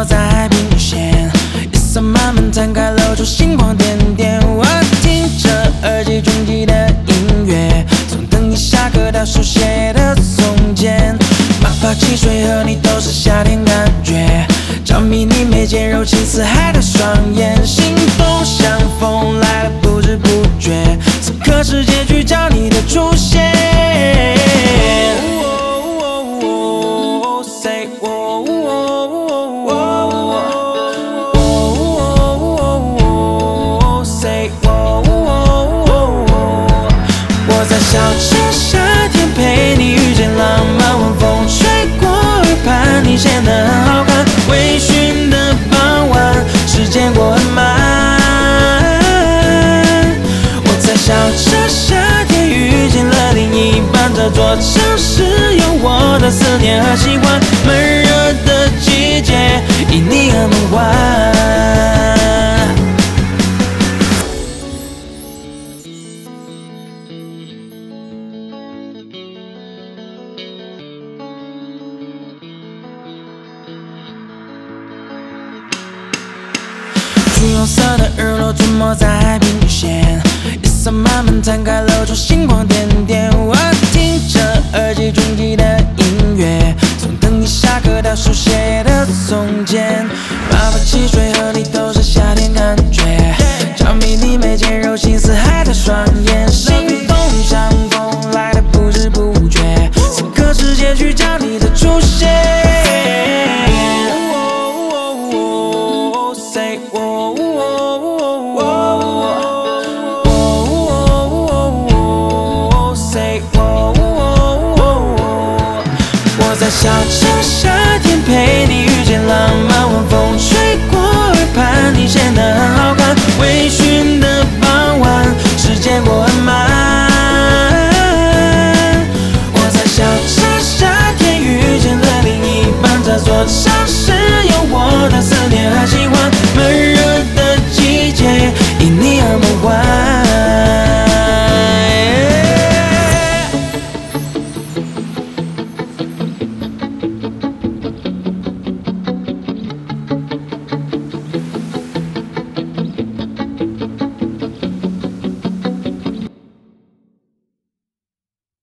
在海平线，夜色慢慢摊开，露出星光点点。我听着耳机中记的音乐，从等你下课到书写的从前，马爬汽水和你都是夏天感觉，着迷你眉间柔情似海的双眼，心动像风来了不知不觉，此刻是结局，叫你的出现。Say say 我在笑着夏天陪你遇见浪漫，晚风吹过耳畔，你显得很好看。微醺的傍晚，时间过很慢。我在笑着夏天遇见了另一半，这座城市有我的思念和喜欢。闷热的季节，因你而梦幻。橘红色的日落吞没在海平线，夜色慢慢摊开，露出星光点点。我听着耳机中记的音乐，从等你下课到书写的从前，马爬汽水和你都是夏天感觉，着迷你眉间柔情似海的双眼，心动像风来的不知不觉，此刻是结局，叫你的出现。Say say 我在笑着夏天陪你遇见浪漫，晚风吹过耳畔，你显得很好看。微醺的傍晚，时间过很慢。我在笑着夏天遇见了另一半，这座城市